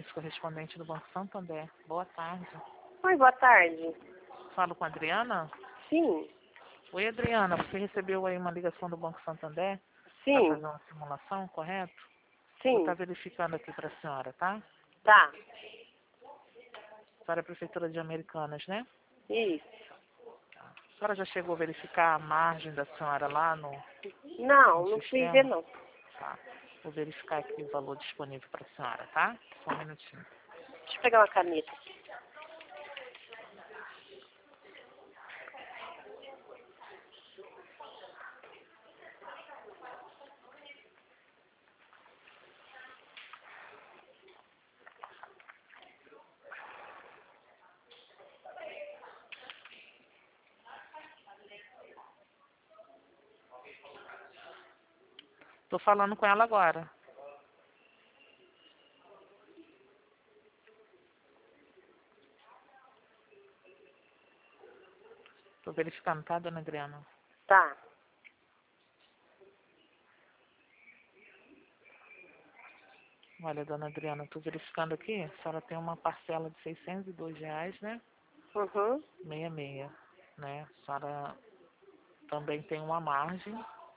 Denise, correspondente do Banco Santander. Boa tarde. Oi, boa tarde. Falo com a Adriana? Sim, Oi, Adriana, você recebeu aí uma ligação do Banco Santander para sim, fazer uma simulação, correto? Vou estar sim. verificando aqui para a senhora, tá? Tá, A senhora é prefeitura de Americanas, né? isso. A senhora já chegou a verificar a margem da senhora lá no Não fui ver sistema? não. Tá. Vou verificar aqui o valor disponível para a senhora, tá? Só um minutinho. Deixa eu pegar uma caneta. Tô falando com ela agora. Tô verificando, tá, dona Adriana? Tá. Olha, dona Adriana, tô verificando aqui. A senhora tem uma parcela de R$ 602, né? Uhum. 66, né? A senhora também tem uma margem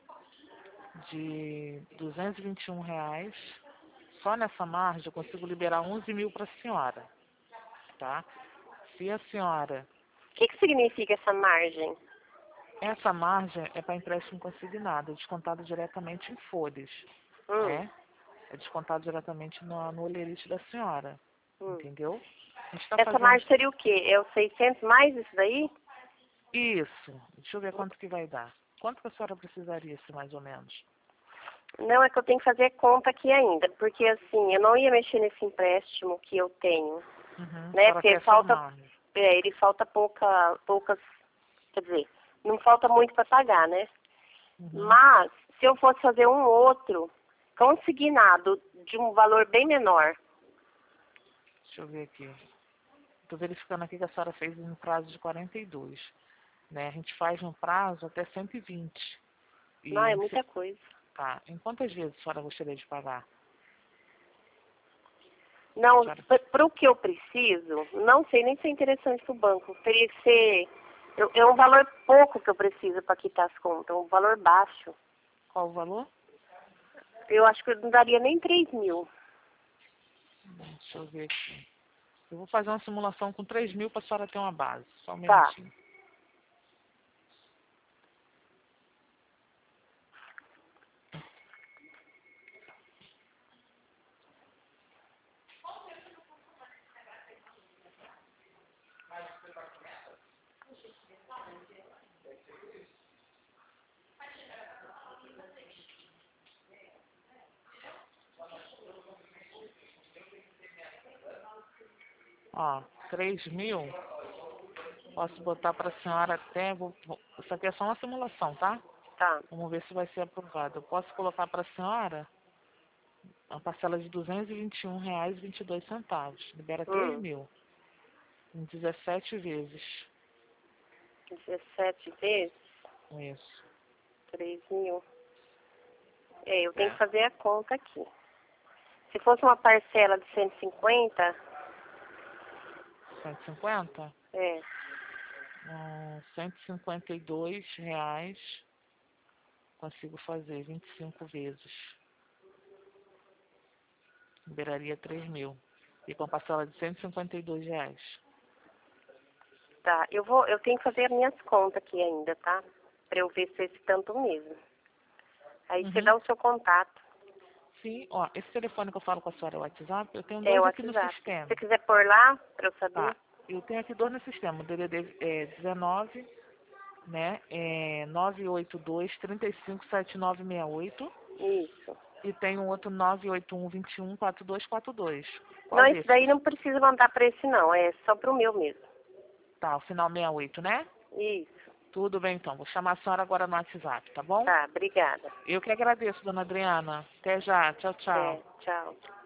de R$ 221. Só nessa margem eu consigo liberar 11 mil para a senhora, tá? Se a senhora... O que significa essa margem? Essa margem é para empréstimo consignado, é descontado diretamente em folhas, Hum, né? É descontado diretamente no olerite da senhora, hum. entendeu? A gente está Essa fazendo margem seria o quê? É os 600 mais isso daí? isso. Deixa eu ver quanto que vai dar. Quanto que a senhora precisaria, assim, mais ou menos? Não, é que eu tenho que fazer conta aqui ainda. Porque assim, eu não ia mexer nesse empréstimo que eu tenho. Uhum. A Né? senhora Porque quer só margem. ele falta poucas, quer dizer, não falta muito para pagar, né? Uhum. Mas, se eu fosse fazer um outro consignado de um valor bem menor, Deixa eu ver aqui. Estou verificando aqui que a senhora fez em prazo de 42, né? A gente faz no prazo até 120. não, E é em, muita coisa. tá. Em quantas vezes a senhora gostaria de pagar? Não, Senhora? para o que eu preciso, não sei nem se é interessante para o banco. Teria que ser, é um valor pouco que eu preciso para quitar as contas, um valor baixo. Qual o valor? Eu acho que eu não daria nem 3 mil. Deixa eu ver aqui. Eu vou fazer uma simulação com 3 mil para a senhora ter uma base. Só um Tá. minutinho. Ó, 3 mil, posso botar para a senhora até... Isso aqui é só uma simulação, tá? Tá. Vamos ver se vai ser aprovado. Eu posso colocar para a senhora uma parcela de R$ 221,22. Libera 3 Hum, mil. Em 17 vezes. 17 vezes, Isso. 3 mil. É, eu tenho que fazer a conta aqui. Se fosse uma parcela de 150, 150? é, R$ 152. Consigo fazer 25 vezes. Liberaria 3 mil. E com a parcela de R$ 152. tá. Eu tenho que fazer as minhas contas aqui ainda, tá? Pra eu ver se é esse tanto mesmo. Aí você Uhum. dá o seu contato. Sim, ó, esse telefone que eu falo com a senhora é o WhatsApp, eu tenho É o dois aqui no WhatsApp. Se sistema. você quiser pôr lá, pra eu saber. Tá, eu tenho aqui dois no sistema, o DDD é 19, né, 982-357968 Isso. e tem um outro 981-21-4242. Qual Não, esse desses? daí não precisa mandar pra esse não. É só pro meu mesmo. Tá, o final 68, né? Isso. Tudo bem então, vou chamar a senhora agora no WhatsApp, tá bom? Tá, obrigada. Eu que agradeço, dona Adriana. Até já, tchau, tchau. Até, tchau.